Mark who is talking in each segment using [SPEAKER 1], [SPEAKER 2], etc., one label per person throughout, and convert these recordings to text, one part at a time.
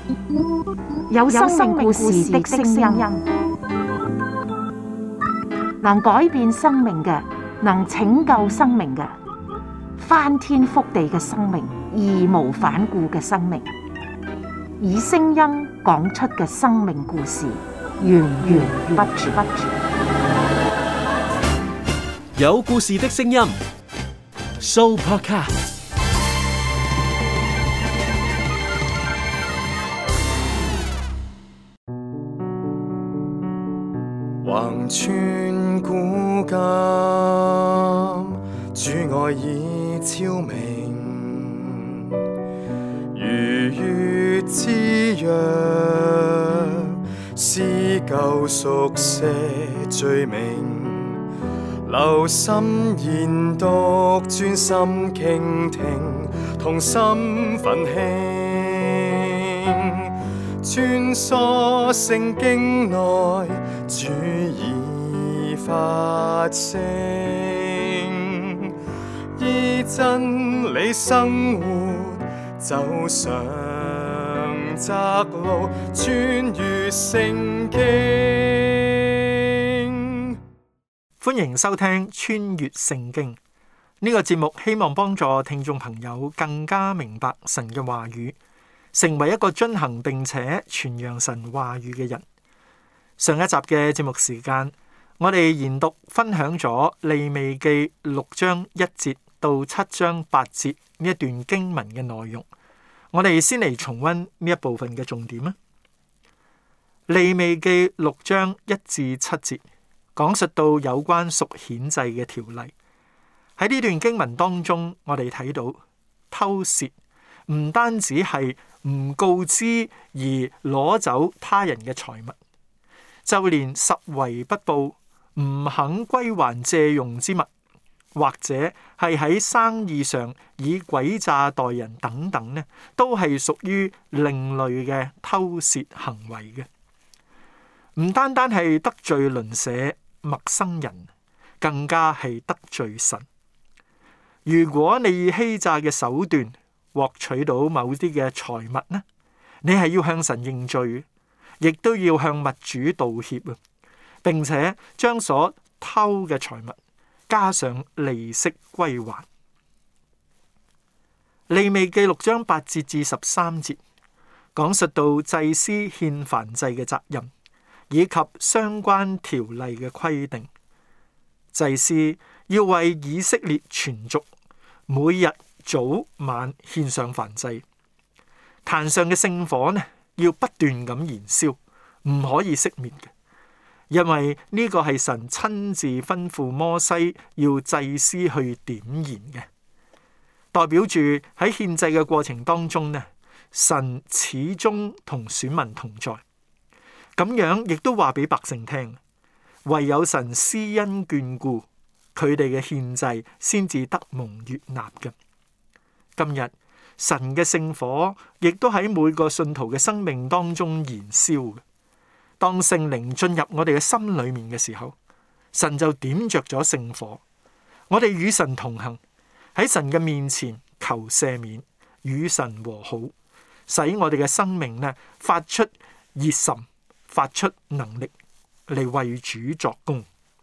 [SPEAKER 1] 有生命故事的聲音，能改變生命嘅，能拯救生命嘅，翻天覆地嘅生命，義無反顧嘅生命，以聲音講出嘅生命故事，源源不絕。
[SPEAKER 2] 有故事的聲音 ，Sooopodcast。
[SPEAKER 3] 橫穿古今，主愛已超明，如月之約，撕舊熟寫罪名，留心研讀，專心傾聽，同心奮興，穿梭聖經內，主已發聲，依真理生活，走上窄路，穿越聖經。
[SPEAKER 4] 歡迎收聽《穿越聖經》呢個節目，希望幫助聽眾朋友更加明白神嘅話語，成為一個遵行並且傳揚神話語嘅人。上一集嘅節目時間，我哋研讀分享咗利未記6章1節到7章8節呢一段經文嘅內容。我哋先嚟重溫呢一部分嘅重點啊。利未記6章1至7節講述到有關屬顯祭嘅條例。喺呢段經文當中，我哋睇到偷竊唔單止係唔告知而攞走他人嘅財物，就連拾遺不報、唔肯歸還借用之物，或者係喺生意上以詭詐待人等等呢，都係屬於另類嘅偷竊行為嘅。唔單單係得罪鄰舍、陌生人，更加係得罪神。如果你以欺詐嘅手段獲取到某啲嘅財物呢，你係要向神認罪，亦都要向物主道歉啊，並且將所偷嘅財物加上利息歸還。利未記6章8節至13節講述到祭司獻燔祭嘅責任，以及相關條例嘅規定。祭司要為以色列全族每日早晚獻上燔祭，壇上嘅聖火呢，要不斷咁燃燒，唔可以熄滅嘅，因為呢個係神親自吩咐摩西要祭司去點燃嘅，代表住喺獻祭嘅過程當中呢，神始終同選民同在。咁樣亦都話俾百姓聽，唯有神施恩眷顧，佢哋嘅獻祭先至得蒙悅納嘅。今日神嘅聖火亦都喺每個信徒嘅生命當中燃燒嘅。當聖靈進入我哋嘅心裏面嘅時候，神就點着咗聖火，我哋與神同行，喺神嘅面前求赦免，與神和好，使我哋嘅生命呢發出熱忱，發出能力嚟為主作工。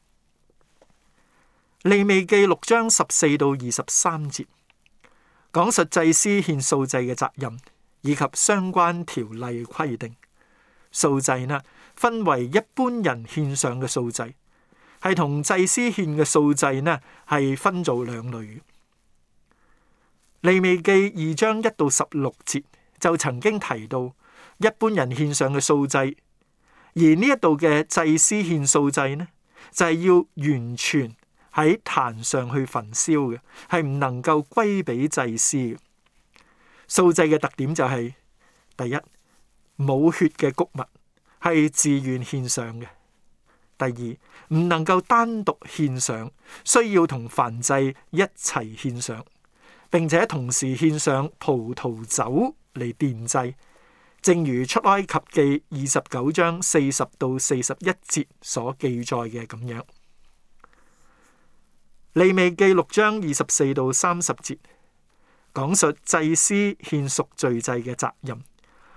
[SPEAKER 4] 利未記6章14到23節講述祭司獻素祭嘅責任，以及相關條例規定。素祭呢分為一般人獻上嘅素祭，係同祭司獻嘅素祭呢係分做兩類。利未記2章1到16節就曾經提到一般人獻上嘅素祭。而呢一度嘅祭司獻素祭呢，就係要完全喺壇上去焚燒嘅，係唔能夠歸俾祭司嘅。素祭嘅特點就係，第一，冇血嘅穀物，係自願獻上嘅；第二，唔能夠單獨獻上，需要同燔祭一齊獻上，並且同時獻上葡萄酒嚟奠祭。正如出埃及記29章40到41節所記載嘅咁樣。利未記6章24到30節講述祭司獻贖罪祭嘅責任，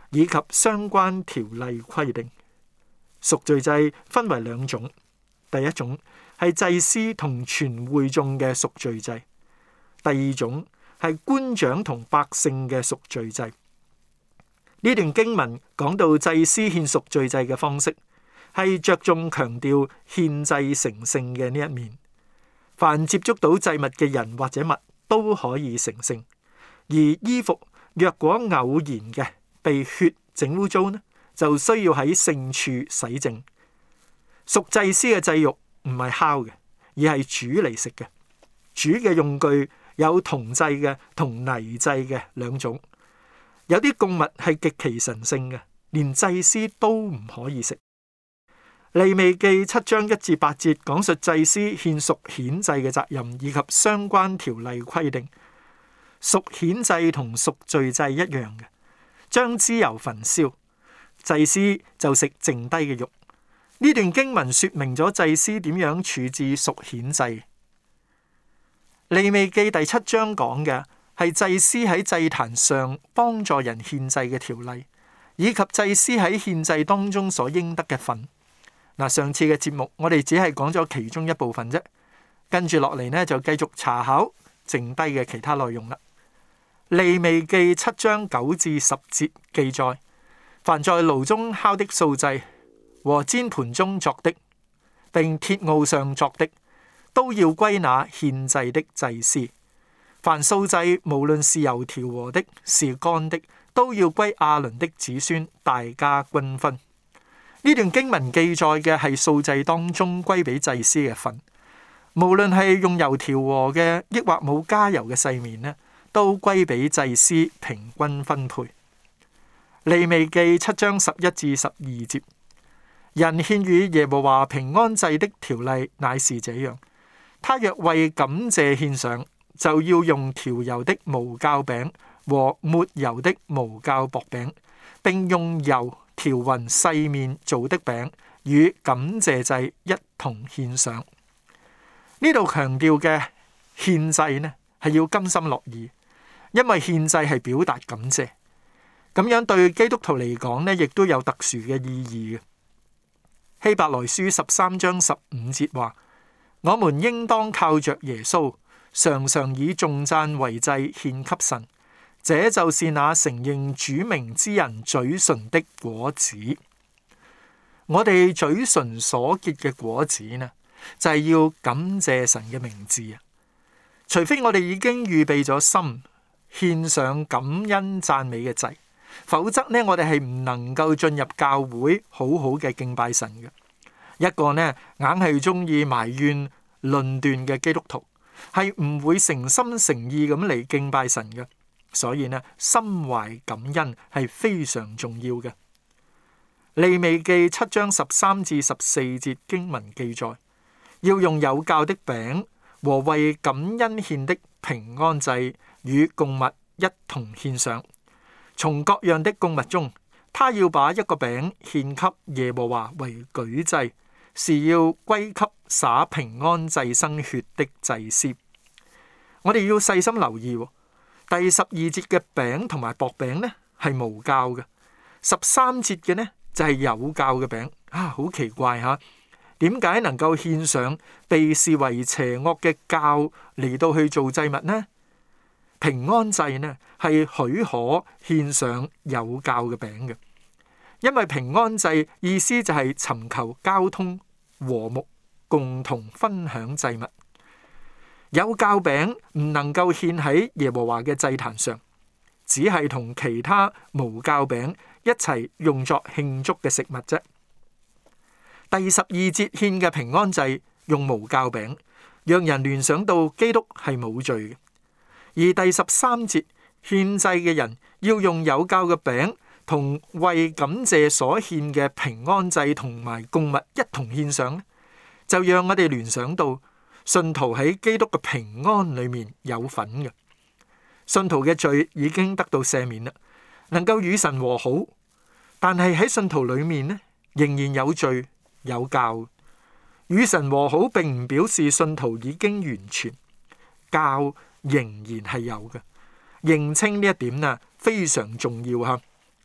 [SPEAKER 4] 以及相關條例規定。贖罪祭分為兩種，第一種係祭司同全會眾嘅贖罪祭，第二種係官長同百姓嘅贖罪祭。呢段經文講到祭司獻贖罪祭嘅方式，係着重強調獻祭成聖嘅呢一面。凡接觸到祭物嘅人或者物都可以成聖，而衣服若果偶然嘅被血整污糟呢，就需要喺聖處洗淨。贖祭司嘅祭肉唔係烤嘅，而係煮嚟食嘅。煮嘅用具有銅製嘅同泥製嘅兩種。有啲供物係極其神聖嘅，連祭司都唔可以食。利未記7章1至8節講述祭司獻贖愆祭嘅責任以及相關條例規定。贖愆祭同贖罪祭一樣嘅，將脂油焚燒，祭司就食剩低嘅肉。呢段經文說明咗祭司點樣處置贖愆祭。利未記第7章講嘅係祭司喺祭壇上幫助人獻祭嘅條例，以及祭司喺獻祭當中所應得嘅份。上次嘅節目我哋只係講咗其中一部分啫，跟住落嚟呢就繼續查考剩低嘅其他內容啦。利未記7章9至10節記載，凡在爐中烤的素祭和煎盤中作的，並鐵鏊上作的，都要歸那獻祭的祭司。凡素祭無論是油調和的，是乾的，都要歸亞倫的子孫，大家均分。呢段經文記載嘅係素祭當中歸俾祭司嘅份，無論係用油調和嘅，抑或冇加油嘅細麵呢，都歸俾祭司平均分配。利未記7章11至12節，人獻與耶和華平安祭的條例乃是這樣：他若為感謝獻上，就要用調油的無酵餅和抹油的無酵薄餅，並用油調勻細麵做的餅，與感謝祭一同獻上。呢度強調嘅獻祭呢，係要甘心樂意，因為獻祭係表達感謝。咁樣對基督徒嚟講呢，亦都有特殊嘅意義嘅。希伯來書13章15節話：我們應當靠着耶穌，常常以頌讚為祭獻給神，這就是那承認主名之人嘴唇的果子。我哋嘴唇所結嘅果子呢，就係要感謝神嘅名字啊！除非我哋已經預備咗心，獻上感恩讚美嘅祭，否則呢，我哋係唔能夠進入教會好好嘅敬拜神嘅。一個呢，硬係中意埋怨論斷嘅基督徒，係唔會誠心誠意咁嚟敬拜神嘅。所以呢，心懷感恩係非常重要嘅。利未記7章13至14節經文記載，要用有酵的餅和為感恩獻的平安祭與供物一同獻上。從各樣的供物中，他要把一個餅獻給耶和華為舉祭，是要歸給灑平安祭牲血的祭司。我哋要細心留意，第12節嘅餅同埋薄餅呢係無酵嘅，13節嘅呢就係有酵嘅餅。好奇怪吓，點解能夠獻上被視為邪惡嘅酵嚟到去做祭物呢？平安祭呢係許可獻上有酵嘅餅嘅，因為平安祭意思就係尋求交通和睦，共同分享祭物。有酵餅唔能夠獻喺耶和華嘅祭壇上，只係同其他無酵餅一齊用作慶祝嘅食物啫。第12節獻嘅平安祭用無酵餅，讓人聯想到基督係冇罪嘅；而第13節獻祭嘅人要用有酵嘅餅，同為感謝所獻嘅平安祭同埋供物一同獻上，就讓我哋聯想到信徒喺基督嘅平安裏面有份嘅。信徒嘅罪已經得到赦免啦，能夠與神和好，但係喺信徒裏面呢，仍然有罪有酵。與神和好並唔表示信徒已經完全，酵仍然係有嘅。認清呢一點非常重要吓。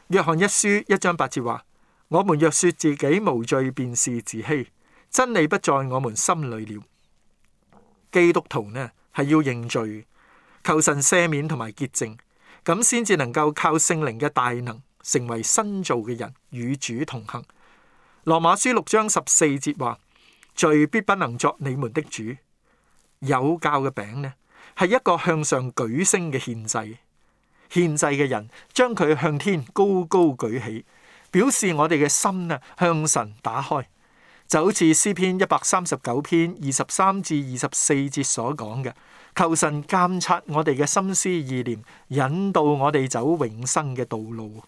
[SPEAKER 4] 約翰一書1章8節話：我們若說自己無罪，便是自欺，真理不在我們心裏了。基督徒呢係要認罪，求神赦免同埋潔淨，咁先至能夠靠聖靈嘅大能，成為新造嘅人，與主同行。羅馬書6章14節話：罪必不能作你們的主。有酵嘅餅呢係一個向上舉升嘅獻祭，獻祭嘅人將佢向天高高舉起，表示我哋嘅心呢向神打開，就好似詩篇139篇23至24節所講嘅，求神監察我哋嘅心思意念，引導我哋走永生嘅道路。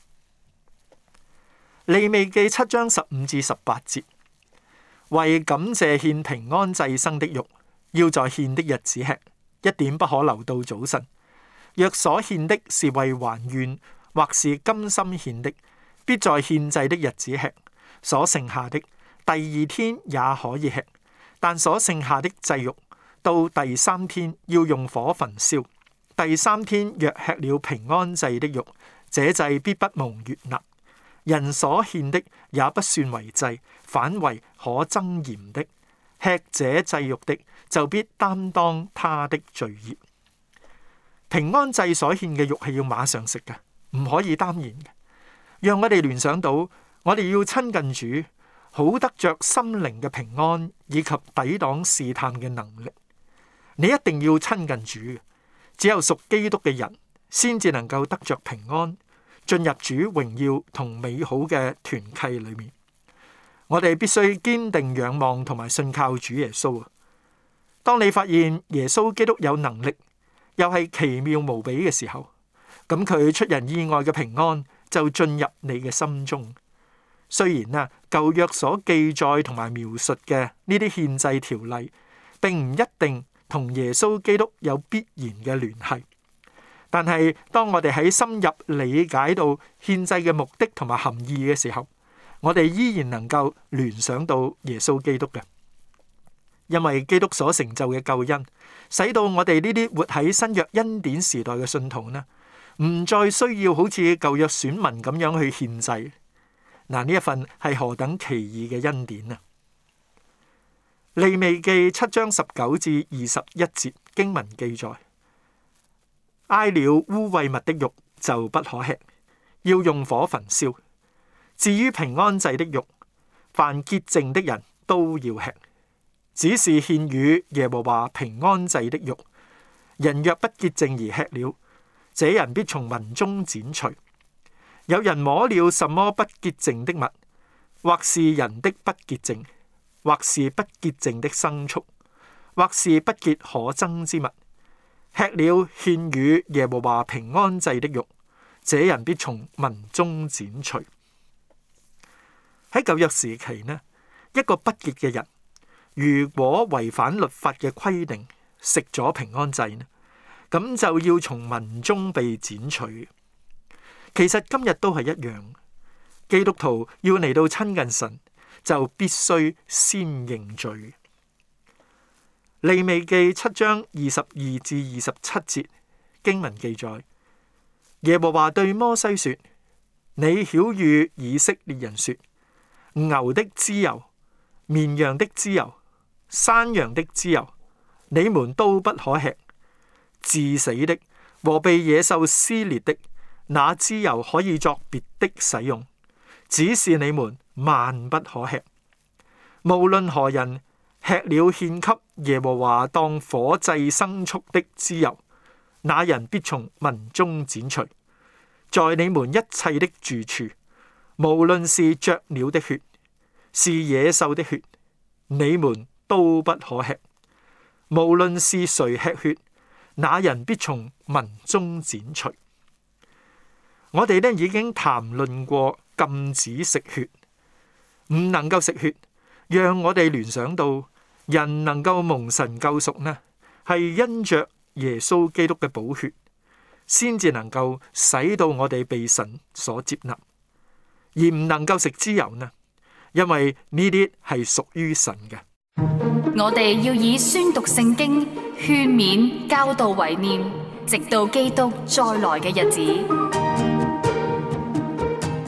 [SPEAKER 4] 利未記7章15至18節，為感謝獻平安祭牲的肉，要在獻的日子吃，一點不可留到早晨。若所獻的是為還願，或是甘心獻的，必在獻祭的日子吃。所剩下的，第2天也可以吃，但所剩下的祭肉，到第3天要用火焚燒。第3天若吃了平安祭的肉，這祭必不蒙悅納。人所獻的也不算為祭，反為可憎嫌的。吃這祭肉的，就必擔當他的罪孽。平安祭所獻嘅肉係要馬上食嘅，唔可以耽延嘅。讓我哋聯想到，我哋要親近主，好得着心靈嘅平安，以及抵擋試探嘅能力。你一定要親近主，只有屬基督嘅人，先至能夠得着平安，進入主榮耀同美好嘅團契裏面。我哋必須堅定仰望同埋信靠主耶穌啊！當你發現耶穌基督有能力，又係奇妙無比嘅時候，咁佢出人意外嘅平安就進入你嘅心中。雖然啊，舊約所記載同埋描述嘅呢啲獻祭條例，並唔一定同耶穌基督有必然嘅聯繫，但係當我哋喺深入理解到獻祭嘅目的同埋含義嘅時候，我哋依然能夠聯想到耶穌基督嘅，因為基督所成就嘅救恩，使到我哋呢啲活喺新約恩典時代嘅信徒呢，唔再需要好似舊約選民咁樣去獻祭。嗱，呢一份係何等奇異嘅恩典啊！利未記7章19至21節經文記載：挨了污穢物的肉就不可吃，要用火焚燒。至於平安祭的肉，凡潔淨的人都要吃，只是獻與耶和華平安祭的肉，人若不潔淨而吃了，這人必從民中剪除。有人摸了什麼不潔淨的物，或是人的不潔淨，或是不潔淨的牲畜，或是不潔可憎之物，吃了獻與耶和華平安祭的肉，這人必從民中剪除。喺舊約時期呢，一個不潔嘅人，如果違反律法嘅規定，食咗平安祭呢，咁就要從民中被剪除。其實今日都係一樣，基督徒要嚟到親近神，就必須先認罪。利未記7章22至27節經文記載：耶和華對摩西說：你曉諭以色列人說，牛的脂油、綿羊的脂油、山羊的脂油，你們都不可吃。治死的和被野獸撕裂的，那脂油可以作別的使用，只是你們萬不可吃。無論何人吃了獻給耶和華當火祭牲畜的脂油，那人必從民中剪除。在你們一切的住處，無論是雀鳥的血，是野獸的血，你們都不可吃。無論是誰吃血，那人必從民中剪除。我哋呢已經談論過禁止食血，唔能夠食血，讓我哋聯想到人能夠蒙神救贖呢，係因着耶穌基督嘅寶血，先至能夠使到我哋被神所接納，而唔能夠食脂油呢，因為呢啲係屬於神嘅。
[SPEAKER 5] 我哋要以宣讀聖經、勸勉、教導為念，直到基督再來嘅日子。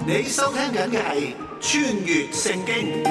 [SPEAKER 6] 你收聽緊嘅係穿越聖經。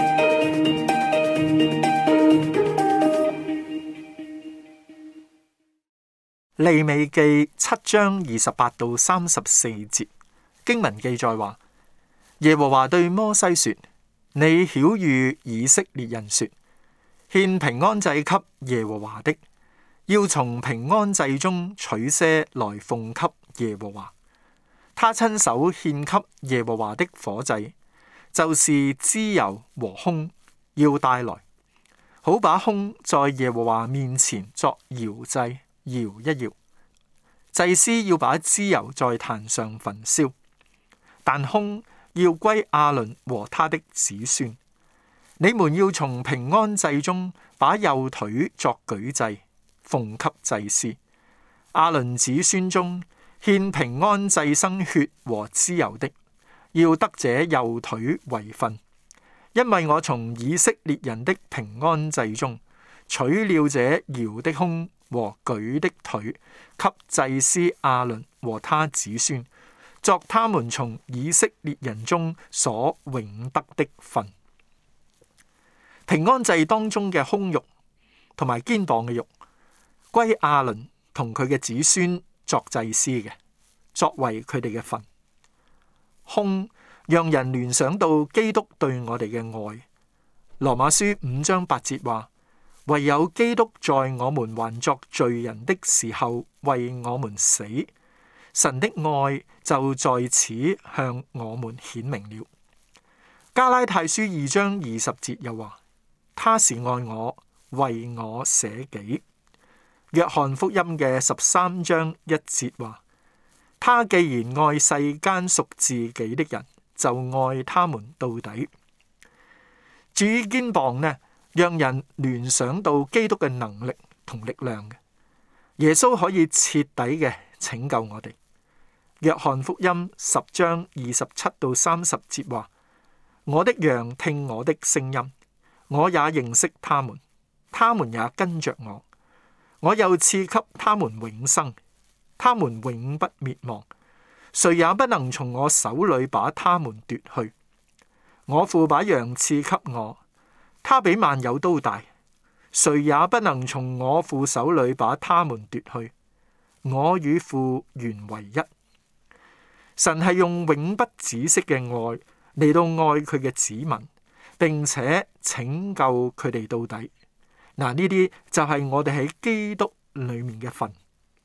[SPEAKER 4] 利未記7章28到34節經文記載話，耶和華對摩西說：你曉諭以色列人說，獻平安祭給耶和華的，要從平安祭中取些來奉給耶和華。他親手獻給耶和華的火祭，就是脂油和烘，要帶來，好把烘在耶和華面前作搖祭，搖一搖。祭司要把脂油在壇上焚燒，但烘要歸亞倫和他的子孫。你們要從平安祭中把右腿作舉祭，奉給祭司。亞倫子孫中獻平安祭牲血和脂油的，要得這右腿為分，因為我從以色列人的平安祭中取了這搖的烘和舉的腿，給祭司亞倫和他子孫，作他們從以色列人中所永得的分。平安祭當中嘅胸肉同埋肩膀嘅肉，歸亞倫同佢嘅子孫作祭司嘅，作為佢哋嘅分。胸讓人聯想到基督對我哋嘅愛。羅馬書5章8節話，唯有基督在我們還作罪人的時候為我們死，神的愛就在此向我們顯明了。加拉太書2章20節又話，他是愛我，為我捨己。約翰福音嘅13章1節話，他既然愛世間屬自己的人，就愛他們到底。至於肩膀呢，讓人聯想到基督嘅能力同力量嘅，耶穌可以徹底嘅拯救我哋。約翰福音10章27到30節話，我的羊聽我的聲音，我也認識他們，他們也跟着我，我又賜給他們永生，他們永不滅亡，誰也不能從我手裏把他們奪去。我父把羊賜給我，他比萬有都大，誰也不能從我父手裏把他們奪去。我與父原為一。神係用永不止息嘅愛嚟到愛佢嘅子民，並且拯救佢哋到底。嗱，呢啲就係我哋喺基督裏面嘅份。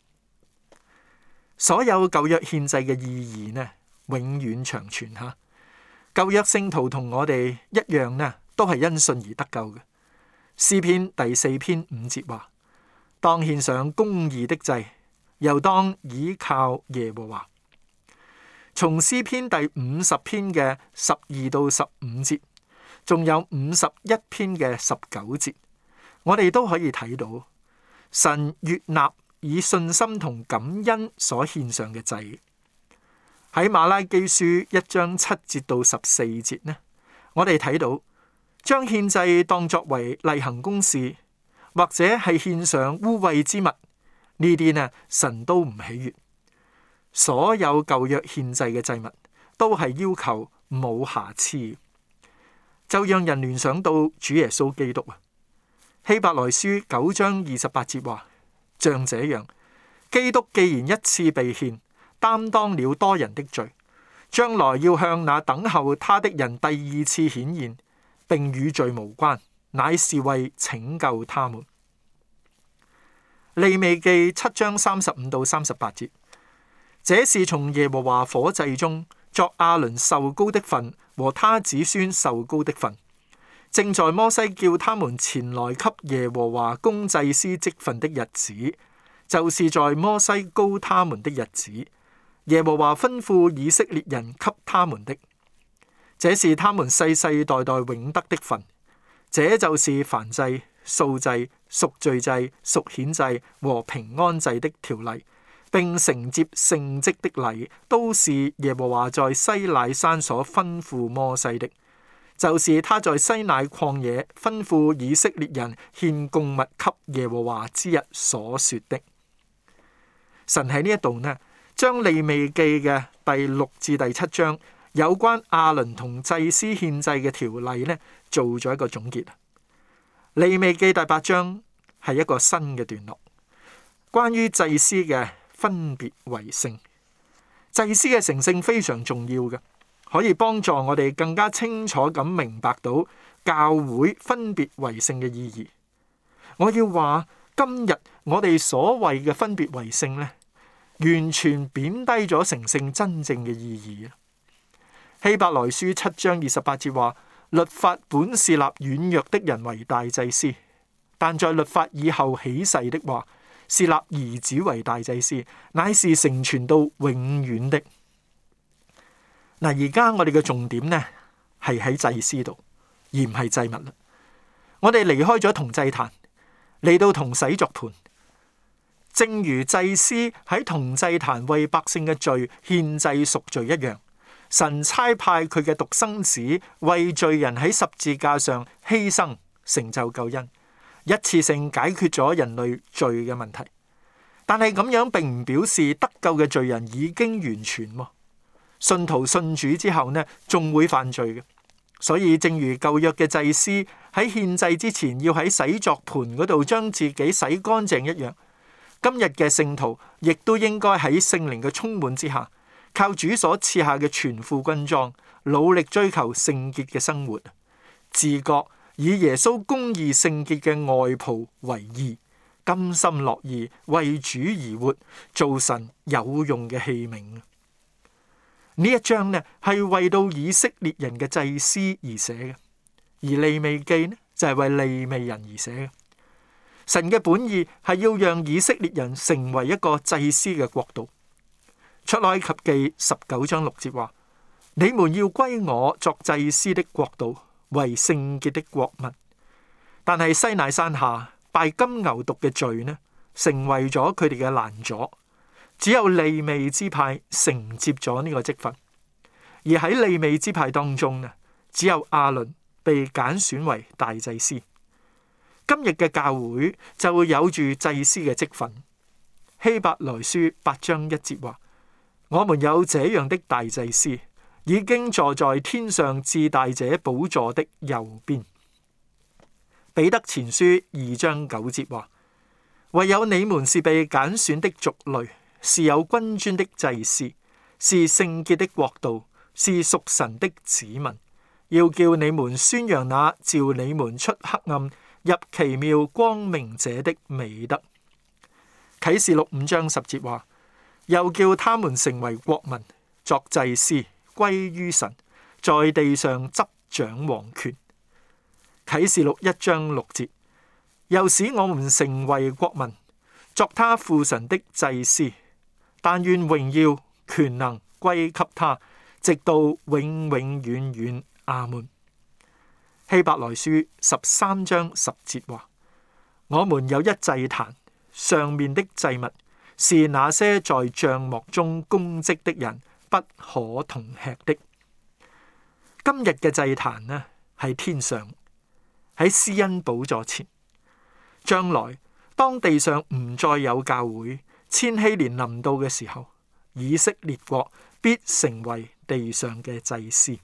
[SPEAKER 4] 所有舊約獻祭嘅意義呢，永遠長存吓。舊約聖徒同我哋一樣呢，都係因信而得救嘅。詩篇第4篇5節話：當獻上公義的祭，又當倚靠耶和華。從詩篇第50篇嘅12到15節，仲有51篇嘅19節，我哋都可以睇到神悅納以信心同感恩所獻上嘅祭。喺馬拉基書1章7節到14節呢，我哋睇到將獻祭當作為例行公事，或者係獻上污穢之物，呢啲呢神都唔喜悅。所有舊約獻祭嘅祭物都係要求冇瑕疵，就讓人聯想到主耶穌基督啊。希伯來書9章28節話：像這樣，基督既然一次被獻，擔當了多人的罪，將來要向那等候他的人第二次顯現，並與罪無關，乃是為拯救他們。利未記7章35到38節。這是從耶和華火祭中作亞倫受膏的份和他子孫受膏的份，正在摩西叫他們前來給耶和華供祭司職分的日子，就是在摩西膏他們的日子，耶和華吩咐以色列人給他們的。這是他們世世代代永得的份，這就是燔祭、素祭、贖罪祭、贖愆祭和平安祭的條例，並承接聖職的禮，都是耶和華在西乃山所吩咐摩西的，就是他在西乃曠野吩咐以色列人獻供物給耶和華之日所說的。神喺呢一度呢，將利未記嘅第6至第7章有關亞倫同祭司獻祭嘅條例呢，做咗一個總結。利未記第8章係一個新嘅段落，關於祭司嘅分別為聖。祭司嘅成聖非常重要嘅，可以幫助我哋更加清楚咁明白到教會分別為聖嘅意義。我要話，今日我哋所謂嘅分別為聖呢，完全貶低咗成聖真正嘅意義。希伯來書7章28節話：律法本是立軟弱的人為大祭司，但在律法以後起誓的話，是立兒子為大祭司，乃是成全到永遠的。嗱，而家我哋嘅重點呢，係喺祭司度，而唔係祭物啦。我哋離開咗銅祭壇，嚟到銅洗作盤。正如祭司喺銅祭壇為百姓嘅罪獻祭贖罪一樣，神差派佢嘅獨生子為罪人喺十字架上犧牲，成就救恩，一次性解決咗人類罪嘅問題。但係咁樣並唔表示得救嘅罪人已經完全喎。信徒信主之後呢，仲會犯罪嘅。所以正如舊約嘅祭司喺獻祭之前要喺洗濯盤嗰度將自己洗乾淨一樣，今日嘅聖徒亦都應該喺聖靈嘅充滿之下，靠主所賜下嘅全副軍裝，努力追求聖潔嘅生活，自覺以耶穌公義聖潔嘅外袍為義，甘心樂意為主而活，做神有用嘅器皿。呢一章呢係為到以色列人嘅祭司而寫嘅，而利未記呢就係為利未人而寫嘅。神嘅本意係要讓以色列人成為一個祭司嘅國度。出埃及記19章6節話：你們要歸我作祭司的國度，為聖潔的國民。但係西乃山下拜金牛犢嘅罪呢，成為咗佢哋嘅攔阻。只有利未支派承接咗呢個職分，而喺利未支派當中呢，只有亞倫被揀選為大祭司。今日嘅教會就會有住祭司嘅職分。希伯來書8章1節話：我們有這樣的大祭司，已經坐在天上至大者寶座的右邊。彼得前書2章9節話：唯有你們是被揀選的族類，是有君尊的祭司，是聖潔的國度，是屬神的子民，要叫你們宣揚那召你們出黑暗入奇妙光明者的美德。啟示錄5章10節話：又叫他們成為國民，作祭司，歸於神，在地上執掌王權。啟示錄1章6節，又使我們成為國民，作他父神的祭司。但願榮耀權能歸給他，直到永永遠遠。阿門。希伯來書13章10節話：我們有一祭壇，上面的祭物是那些在帳幕中供職的人不可同吃的。今日嘅祭壇呢，喺天上，喺施恩寶座前。將來當地上唔再有教會，千禧年臨到嘅時候，以色列國必成為地上嘅祭司。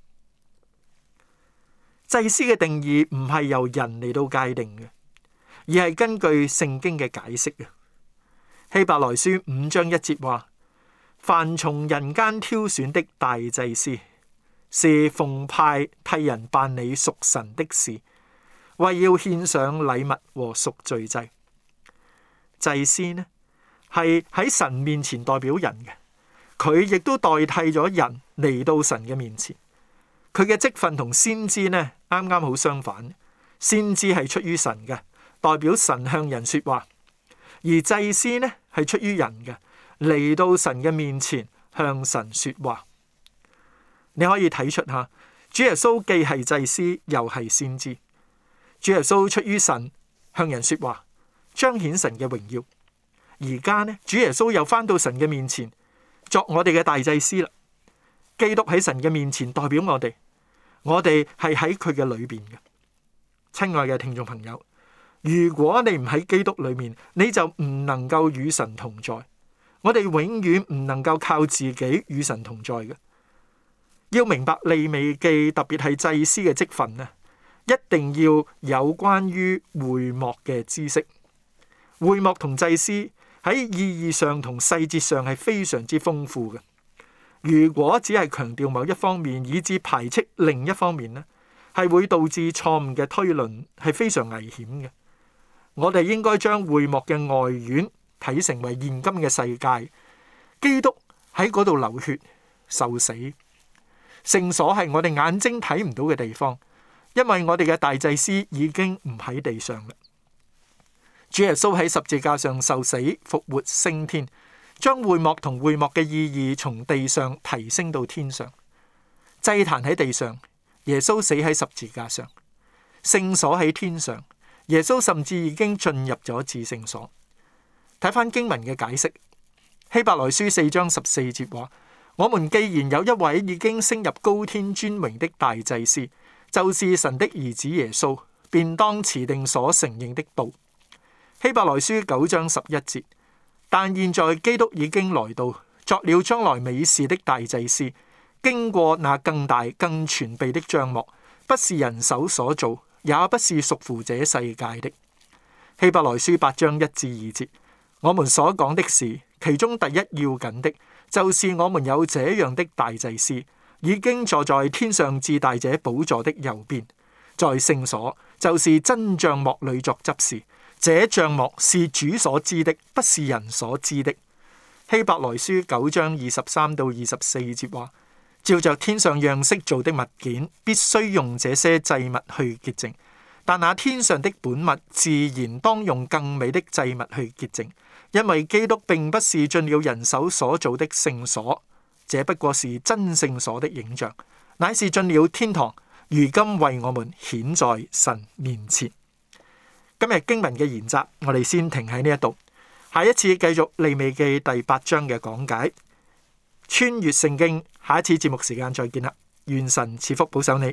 [SPEAKER 4] 祭司嘅定義唔係由人嚟到界定嘅，而係根據聖經嘅解釋嘅。希伯來書5章1節話：凡從人間挑選的大祭司，是奉派替人辦理屬神的事，為要獻上禮物和贖罪祭。祭司呢，係喺神面前代表人嘅，佢亦都代替咗人嚟到神嘅面前。佢嘅職分同先知呢，啱啱好相反。先知係出於神嘅，代表神向人說話；而祭司呢，係出於人嘅，嚟到神嘅面前向神說話。你可以睇出下，主耶穌既係祭司又係先知。主耶穌出於神向人說話，彰顯神嘅榮耀。而家呢，主耶穌又返到神嘅面前，作我哋嘅大祭司啦。基督喺神嘅面前代表我哋係喺佢嘅裏邊嘅。親愛嘅聽眾朋友，如果你唔喺基督裏面，你就唔能夠與神同在。我哋永遠唔能夠靠自己與神同在嘅。 要明白利未記，特別係祭司嘅職分啊，一定要有關於會幕嘅知識。會幕同祭司喺意義上同細節上係非常之豐富嘅。如果只係強調某一方面，以致排斥另一方面呢，係會導致錯誤嘅推論，係非常危險嘅。我哋應該將會幕嘅外院睇成為現今嘅世界，基督喺嗰度流血受死。聖所係我哋眼睛睇唔到嘅地方，因為我哋嘅大祭司已經唔喺地上啦。主耶穌喺十字架上受死、復活、升天，將會幕同會幕嘅意義從地上提升到天上。祭壇喺地上，耶穌死喺十字架上；聖所喺天上，耶穌甚至已經進入咗至聖所。睇翻經文嘅解釋，希伯來書4章14節話：我們既然有一位已經升入高天尊榮的大祭司，就是神的兒子耶穌，便當持定所承認的道。希伯來書9章11節，但現在基督已經來到，作了將來美事的大祭司，經過那更大更全備的帳幕，不是人手所造，也不是屬乎這世界的。希伯來書8章1至2節，我們所講的是，其中第一要緊的，就是我們有這樣的大祭司，已經坐在天上至大者寶座的右邊，在聖所，就是真帳幕裏作執事。這帳幕是主所知的，不是人所知的。希伯來書9章23到24節話：照着天上樣式做的物件，必須用這些祭物去潔淨；但那天上的本物，自然當用更美的祭物去潔淨。因為基督並不是進了人手所造的聖所，這不過是真聖所的影像，乃是進了天堂，如今為我們顯在神面前。今日經文嘅研習，我哋先停喺呢一度。下一次繼續利未記第8章嘅講解，穿越聖經。下一次節目時間再見啦，願神賜福保守你。